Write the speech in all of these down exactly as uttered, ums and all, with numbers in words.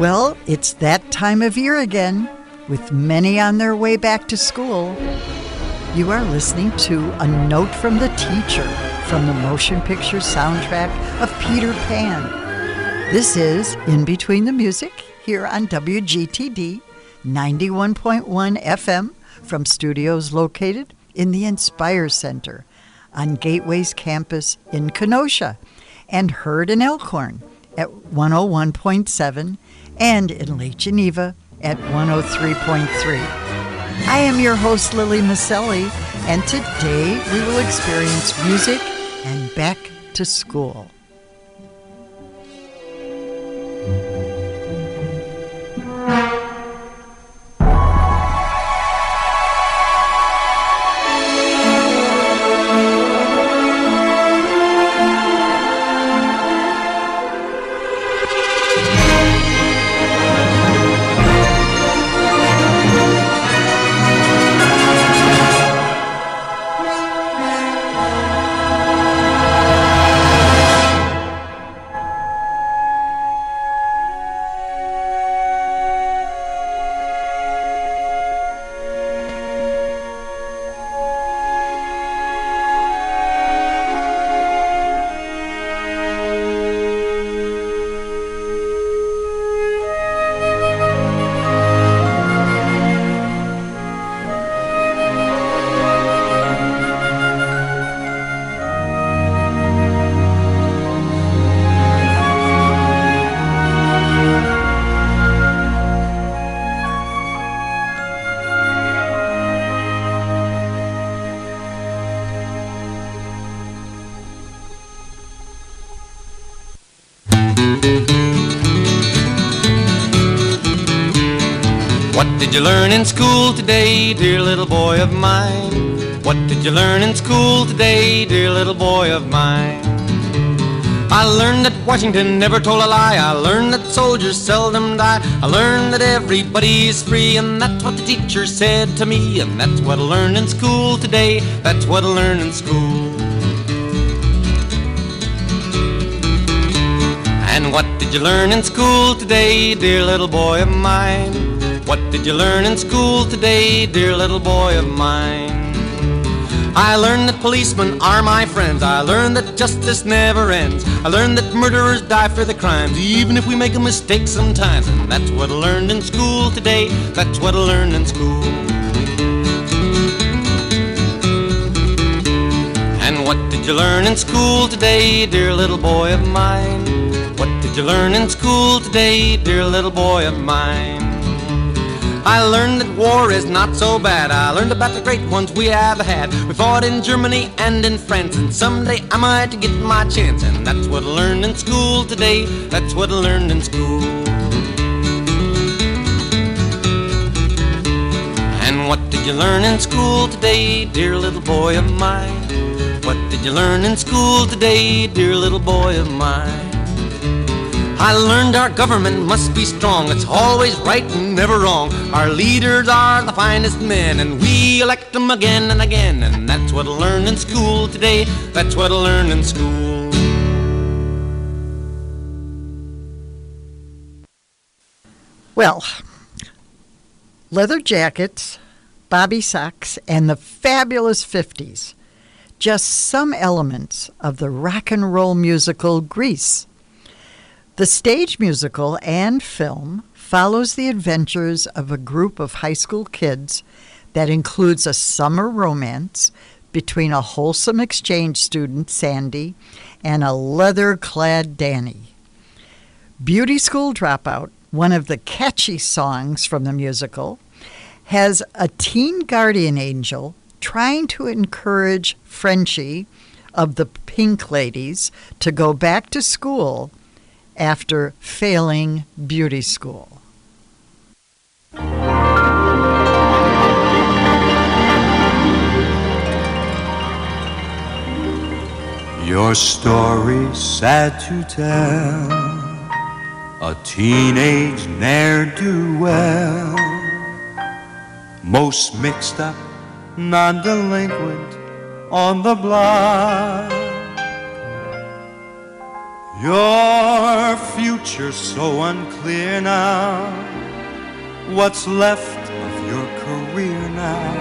Well, it's that time of year again, with many on their way back to school. You are listening to A Note from the Teacher from the motion picture soundtrack of Peter Pan. This is In Between the Music here on W G T D ninety-one point one F M from studios located in the Inspire Center on Gateway's campus in Kenosha, and heard in Elkhorn at one oh one point seven and in Lake Geneva at one oh three point three. I am your host, Lily Maselli, and today we will experience music and back to school. What did you learn in school today, dear little boy of mine? What did you learn in school today, dear little boy of mine? I learned that Washington never told a lie. I learned that soldiers seldom die. I learned that everybody's free, and that's what the teacher said to me. And that's what I learned in school today. That's what I learned in school. And what did you learn in school today, dear little boy of mine? What did you learn in school today, dear little boy of mine? I learned that policemen are my friends. I learned that justice never ends. I learned that murderers die for their crimes, even if we make a mistake sometimes. And that's what I learned in school today. That's what I learned in school. And what did you learn in school today, dear little boy of mine? What did you learn in school today, dear little boy of mine? I learned that war is not so bad. I learned about the great ones we have had. We fought in Germany and in France, and someday I might get my chance. And that's what I learned in school today. That's what I learned in school. And what did you learn in school today, dear little boy of mine? What did you learn in school today, dear little boy of mine? I learned our government must be strong. It's always right and never wrong. Our leaders are the finest men, and we elect them again and again. And that's what I learned in school today. That's what I learned in school. Well, leather jackets, bobby socks, and the fabulous fifties. Just some elements of the rock and roll musical Grease. The stage musical and film follows the adventures of a group of high school kids that includes a summer romance between a wholesome exchange student, Sandy, and a leather-clad Danny. Beauty School Dropout, one of the catchy songs from the musical, has a teen guardian angel trying to encourage Frenchie of the Pink Ladies to go back to school after failing beauty school. Your story's sad to tell, a teenage ne'er-do-well, most mixed up, non-delinquent on the block. Your future's so unclear now. What's left of your career now?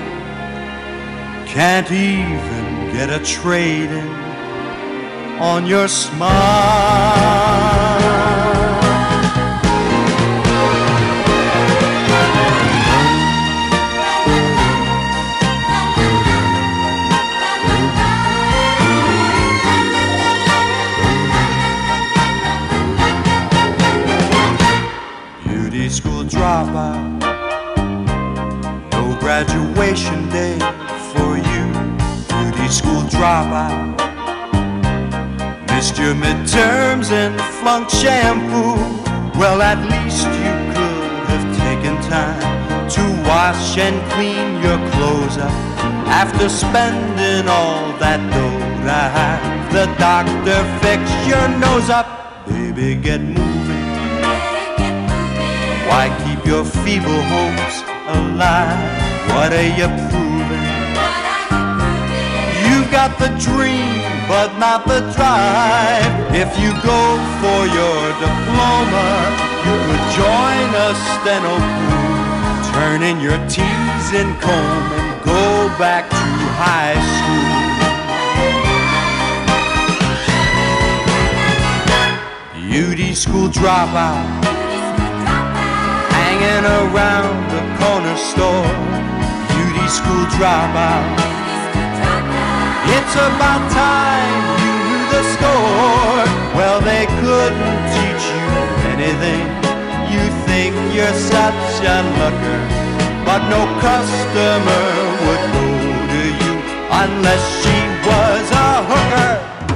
Can't even get a trade-in on your smile. Beauty school dropout, no graduation day for you. Beauty school dropout, missed your midterms and flunked shampoo. Well, at least you could have taken time to wash and clean your clothes up after spending all that dough to have the doctor fix your nose up. Baby, get moving. Why keep your feeble hopes alive? What are you proving? You've got the dream, but not the drive. If you go for your diploma, you could join a steno crew, turn in your T's and comb and go back to high school. Beauty school dropout, hanging around the corner store. Beauty school dropout, it's about time you knew the score. Well, they couldn't teach you anything. You think you're such a looker, but no customer would go to you unless she was a hooker.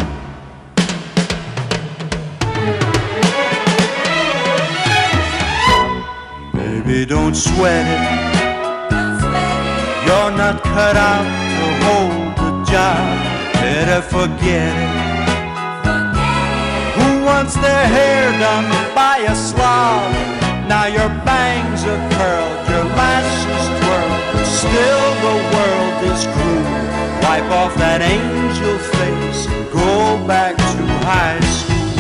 Baby, don't sweat it. You're not cut out to hold the job. Better forget it. Who wants their hair done by a slob? Now your bangs are curled, your lashes twirled. Still the world is cruel. Wipe off that angel face and go back to high school.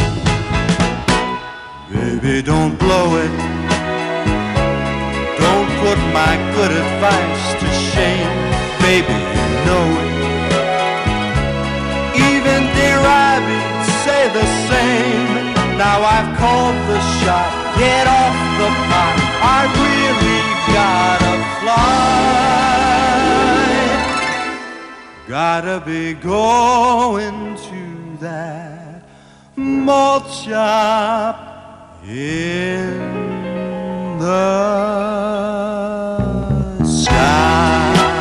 Baby, don't blow it. Don't put my good advice to shame. Baby, you know it. Even dear Abby say the same. Now I've called the shot. Get off the pot. I really gotta fly. Gotta be going to that malt shop in the sky.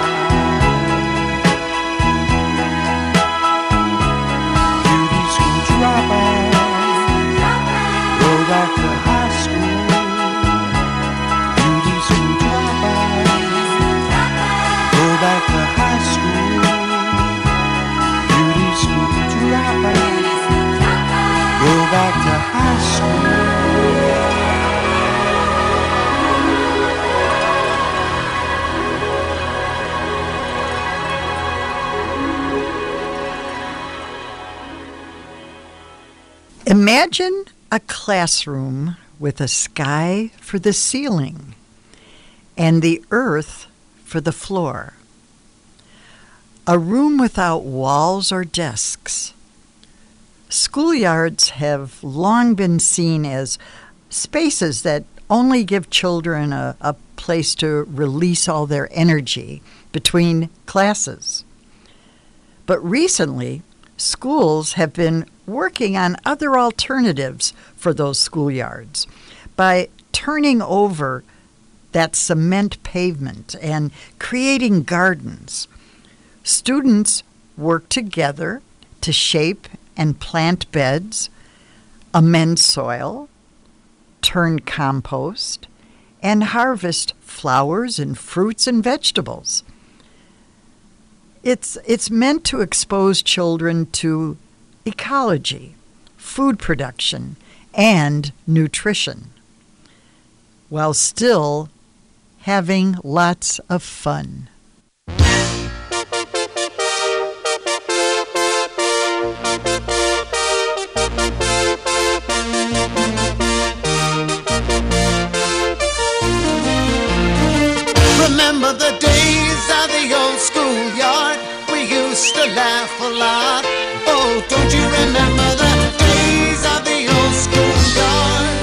Beauty school dropout, go back to high school. Beauty school dropout, go back to high school. Beauty school dropout, go back to high school. Imagine a classroom with a sky for the ceiling and the earth for the floor. A room without walls or desks. Schoolyards have long been seen as spaces that only give children a, a place to release all their energy between classes. But recently, schools have been working on other alternatives for those schoolyards by turning over that cement pavement and creating gardens. Students work together to shape and plant beds, amend soil, turn compost, and harvest flowers and fruits and vegetables. It's, it's meant to expose children to ecology, food production, and nutrition, while still having lots of fun. Remember the days of the old schoolyard? We used to laugh a lot. Oh, don't you remember the days of the old schoolyard?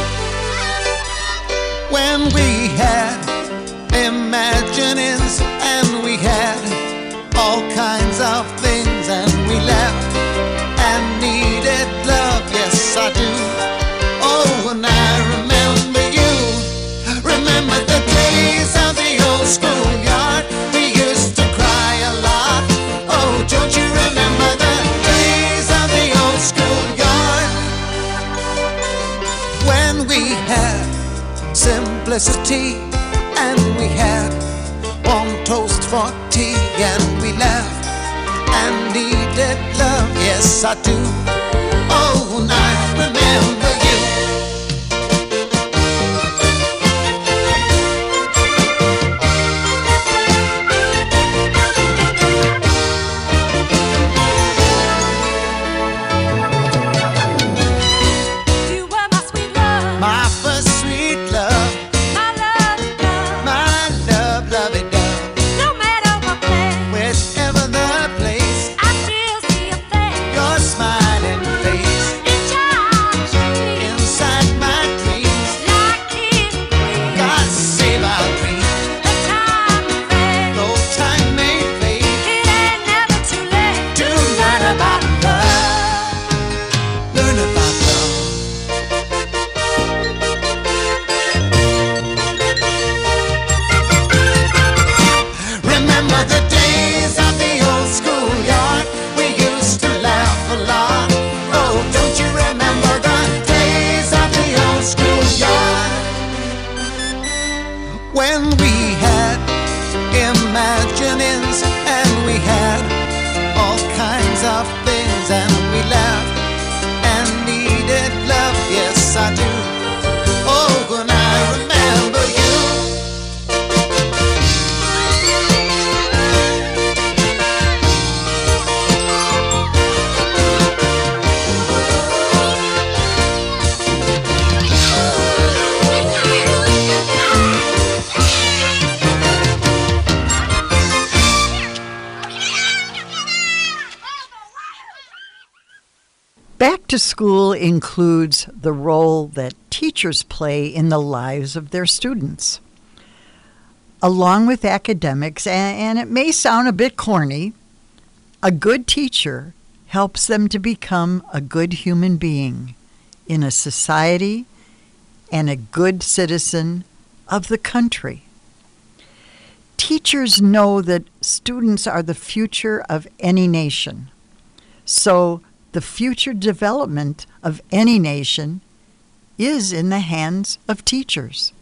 When we had imaginings and we had all kinds of things, and we laughed and needed love. Yes, I do. Oh, and I remember you. Remember the days of the old schoolyard? We used to cry a lot. Oh, don't you remember the days of the old schoolyard? When we had simplicity and we had warm toast for tea, and we laughed and needed love. Yes, I do. Oh, and I remember you. You were my sweet love, My first sweet love, my love, love. my love, lovey dove. No matter what place, Whichever the place, I still see a face. your smiling face In charge of me, inside my dreams. like king and queen. God save our dreams. The time is fade. Though time may fade, It ain't never too late to learn about love. Learn about love. Remember the days of the old schoolyard? We used to laugh a lot. Oh, don't you remember the days of the old schoolyard? When we had imaginings and we had all kinds of things, and we laughed and needed love. Yes, I do. Oh, and I remember you. Back to school includes the role that teachers play in the lives of their students. Along with academics, and, and it may sound a bit corny, a good teacher helps them to become a good human being in a society and a good citizen of the country. Teachers know that students are the future of any nation. So the future development of any nation is in the hands of teachers.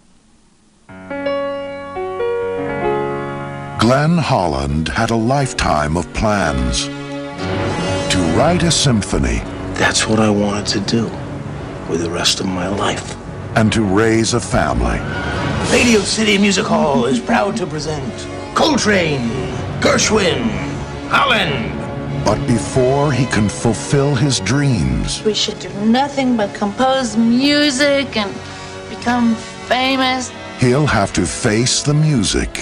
Glenn Holland had a lifetime of plans to write a symphony That's what I wanted to do with the rest of my life. and to raise a family. Radio City Music Hall is proud to present Coltrane, Gershwin, Holland. But before he can fulfill his dreams, We should do nothing but compose music and become famous. he'll have to face the music.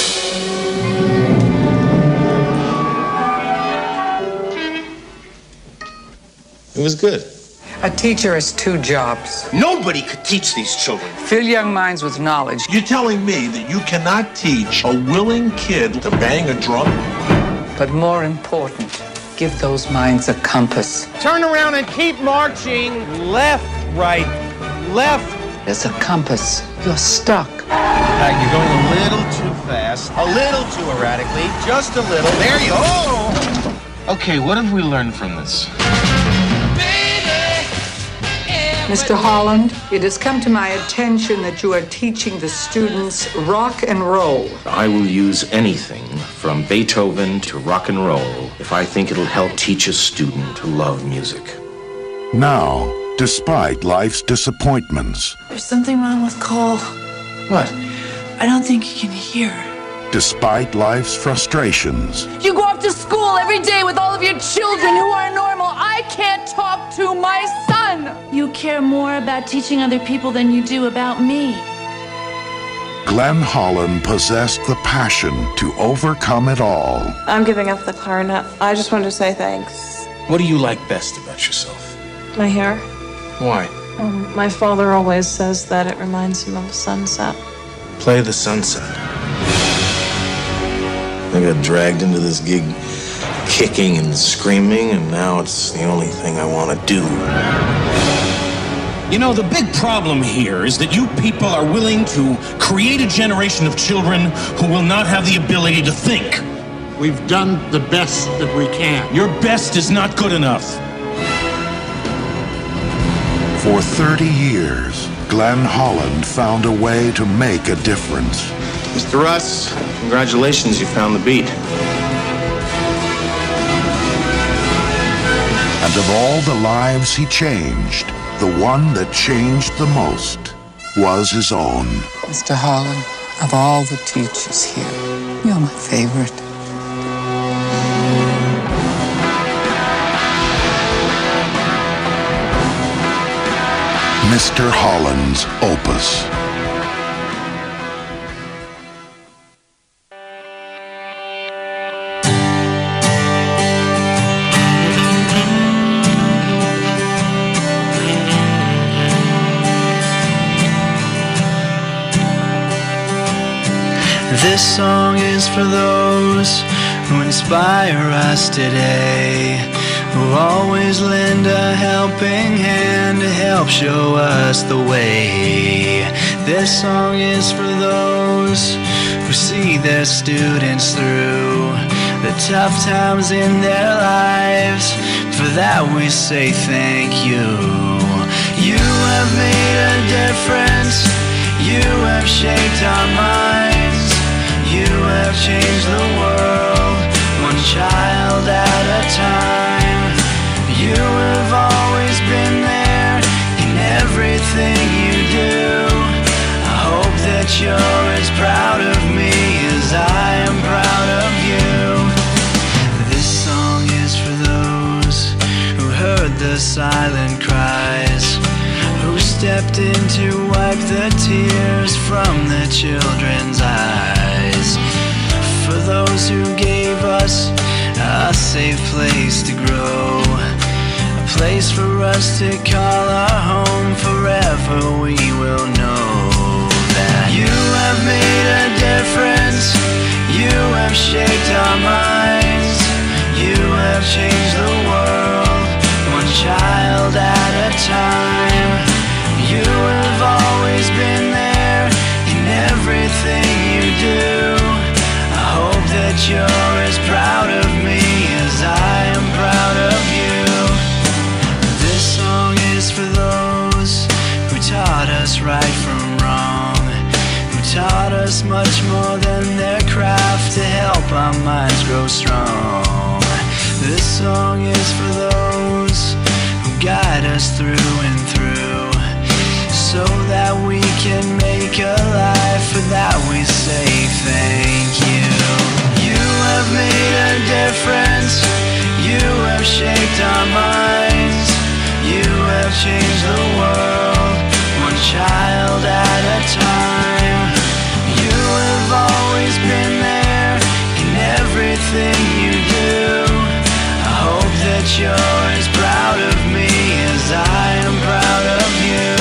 It was good. A teacher has two jobs. Nobody could teach these children. Fill young minds with knowledge. You're telling me that you cannot teach a willing kid to bang a drum? But more important, give those minds a compass. Turn around and keep marching. Left, right, left. There's a compass. You're stuck. Uh, you're going a little too fast, a little too erratically, just a little. There you go. Okay, what have we learned from this? Mister Holland, it has come to my attention that you are teaching the students rock and roll. I will use anything from Beethoven to rock and roll if I think it'll help teach a student to love music. Now, despite life's disappointments, There's something wrong with Cole. What? I don't think he can hear. despite life's frustrations, You go off to school every day with all of your children who are normal. I can't talk to my son. You care more about teaching other people than you do about me. Glenn Holland possessed the passion to overcome it all. I'm giving up the clarinet. I just wanted to say thanks. What do you like best about yourself? My hair. Why? Um, my father always says that it reminds him of a sunset. Play the sunset. I got dragged into this gig kicking and screaming, and now it's the only thing I want to do. You know, the big problem here is that you people are willing to create a generation of children who will not have the ability to think. We've done the best that we can. Your best is not good enough. For thirty years, Glenn Holland found a way to make a difference. Mister Russ, congratulations, you found the beat. And of all the lives he changed, the one that changed the most was his own. Mister Holland, of all the teachers here, you're my favorite. Mister Holland's Opus. This song is for those who inspire us today, who always lend a helping hand to help show us the way. This song is for those who see their students through the tough times in their lives. For that we say thank you. You have made a difference. You have shaped our minds. You have changed the world, one child at a time. You have always been there in everything you do. I hope that you're as proud of me as I am proud of you. This song is for those who heard the silent cries, who stepped in to wipe the tears from the children's eyes. For those who gave us a safe place to grow, a place for us to call our home. Forever we will know that you have made a difference. You have shaped our minds. You have changed the world, one child at a time. You have always been there in everything you do. I hope that you're as proud of me as I am proud of you. This song is for those who taught us right from wrong, who taught us much more than their craft to help our minds grow strong. This song is for those who guide us through and through, so that we can make a life. For that we say thank you. You have made a difference. You have shaped our minds. You have changed the world, one child at a time. You have always been there in everything you do. I hope that you're as proud of me as I am proud of you.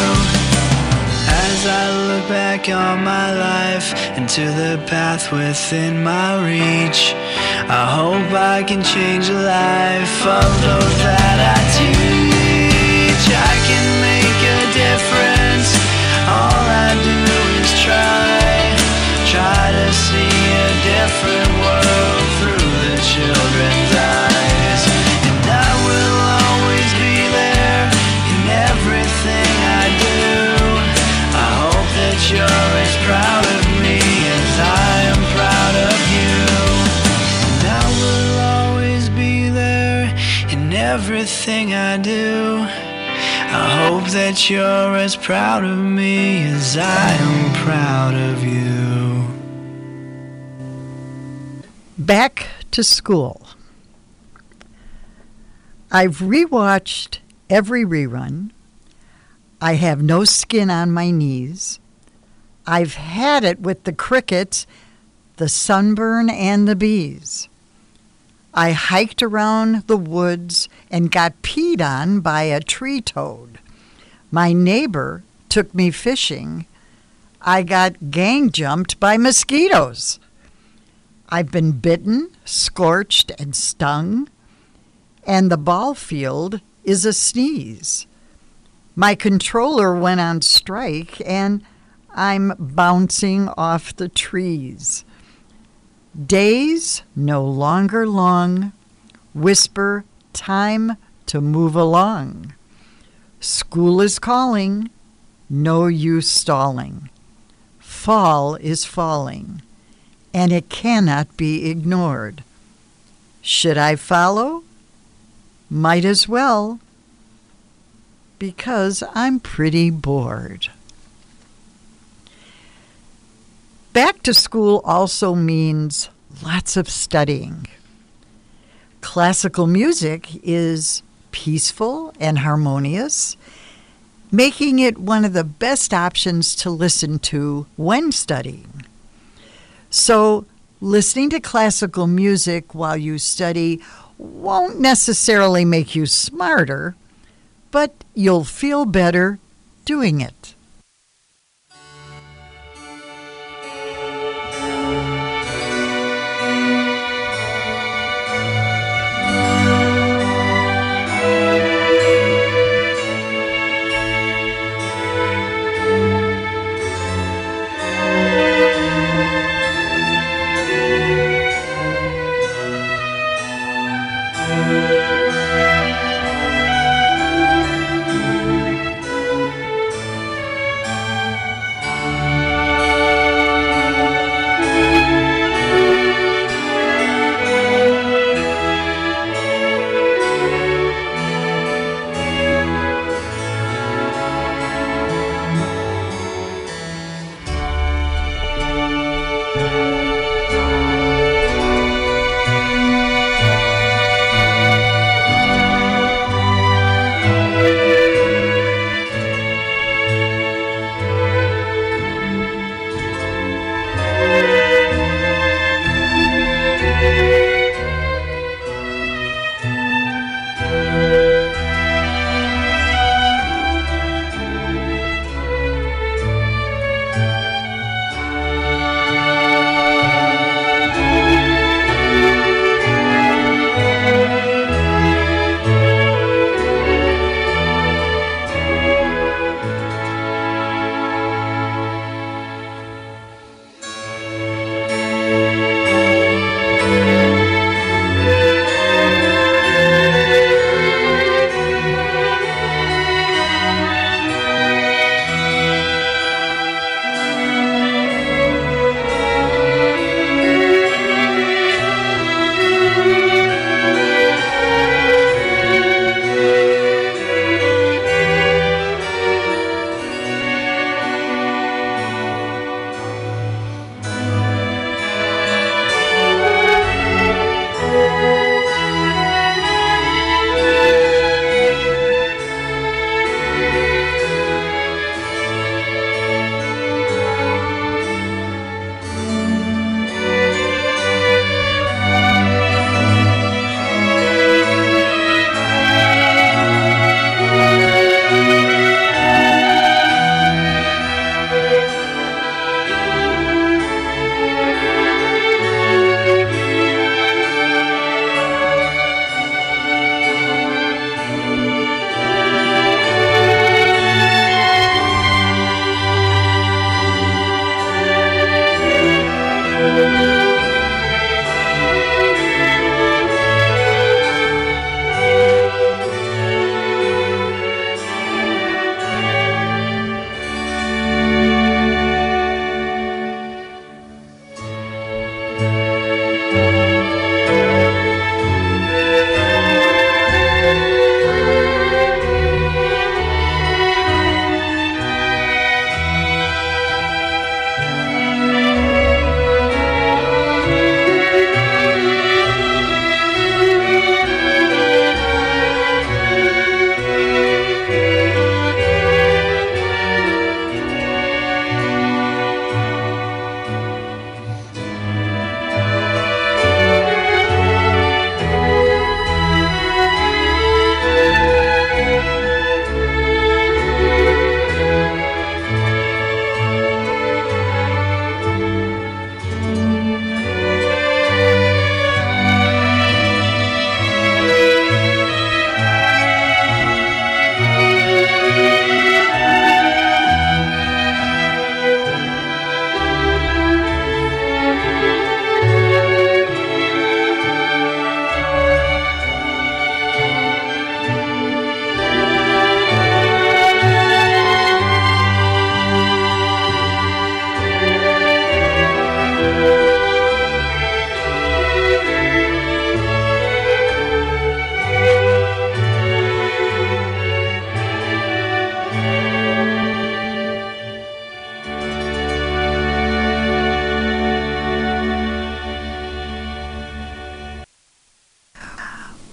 As I look back on my life and to the path within my reach, I hope I can change the life of those that I teach. I can make a difference. All I do is try, try to see a different world through the children's eyes. And I will always be there in everything I do. I hope that you're as proud of me as I am proud of you. And I will always be there in everything I do. I hope that you're as proud of me as I am proud of you. Back to School. I've rewatched every rerun. I Have No Skin on My Knees, I've had it with the crickets, the sunburn, and the bees. I hiked around the woods and got peed on by a tree toad. My neighbor took me fishing. I got gang jumped by mosquitoes. I've been bitten, scorched, and stung. And the ball field is a sneeze. My controller went on strike, and I'm bouncing off the trees. Days no longer long, whisper time to move along. School is calling, no use stalling. Fall is falling, and it cannot be ignored. Should I follow? Might as well, because I'm pretty bored. Back to school also means lots of studying. Classical music is peaceful and harmonious, making it one of the best options to listen to when studying. So, listening to classical music while you study won't necessarily make you smarter, but you'll feel better doing it.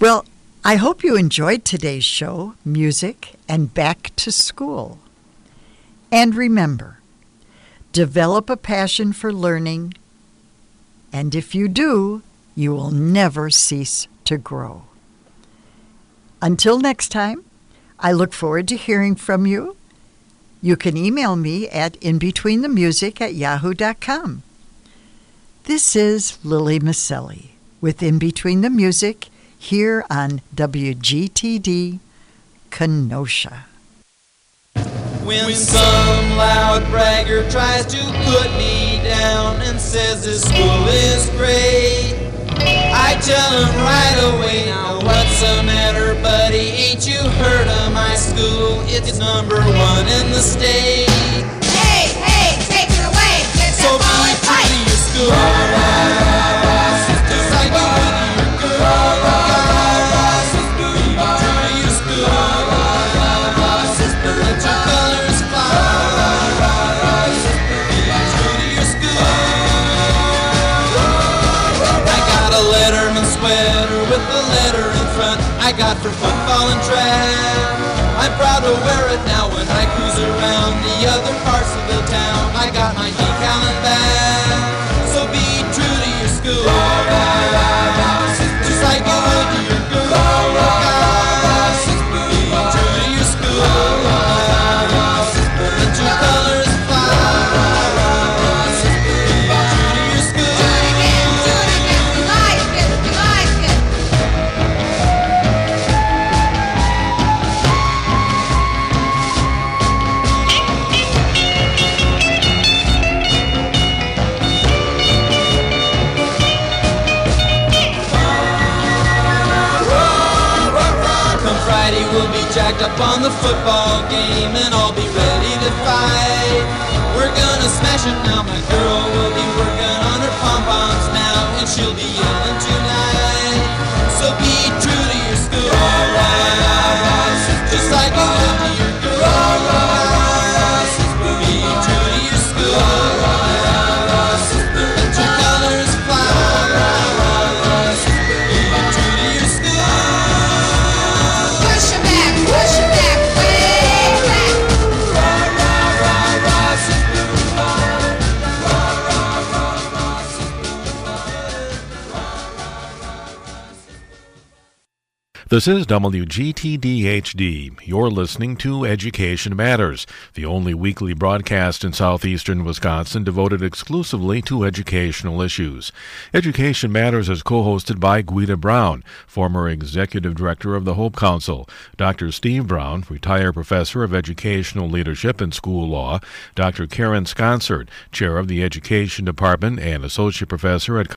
Well, I hope you enjoyed today's show, Music and Back to School. And remember, develop a passion for learning, and if you do, you will never cease to grow. Until next time, I look forward to hearing from you. You can email me at inbetweenthemusic at yahoo dot com. This is Lily Maselli with In Between the Music here on W G T D Kenosha. When some loud bragger tries to put me down and says this school is great, I tell him right away, now what's the matter, buddy? Ain't you heard of my school? It's number one in the state. Hey, hey, take it away. Get So that ball be and true fight. to your school. Just like you would to your girl. Guys, be true to your school. Let your colors fly. Be true to your school. I got a Letterman sweater with the letter in front. I got for football and track. I'm proud to wear it now when I cruise around the other parts of the town. I got my decal and bag. So be true to your school. Just like you would to your girl. Guys, be true to your school. Let your colors fly. Be true to your school. Do it again, do it again. We like it, we like it. Come Friday, we'll be jacked up on the football game, and I'll be ready to fight. We're gonna smash it now. My girl will be working on her pom-poms now, and she'll be yelling tonight. So be true to your school. Just like you would to your girl. Be true to your school. Let your colors fly. Be true to your school. Push it back, push it back, way back. This is W G T D H D. You're listening to Education Matters, the only weekly broadcast in southeastern Wisconsin devoted exclusively to educational issues. Education Matters is co-hosted by Guida Brown, former Executive Director of the Hope Council, Doctor Steve Brown, retired Professor of Educational Leadership and School Law, Doctor Karen Sconsard, Chair of the Education Department and Associate Professor at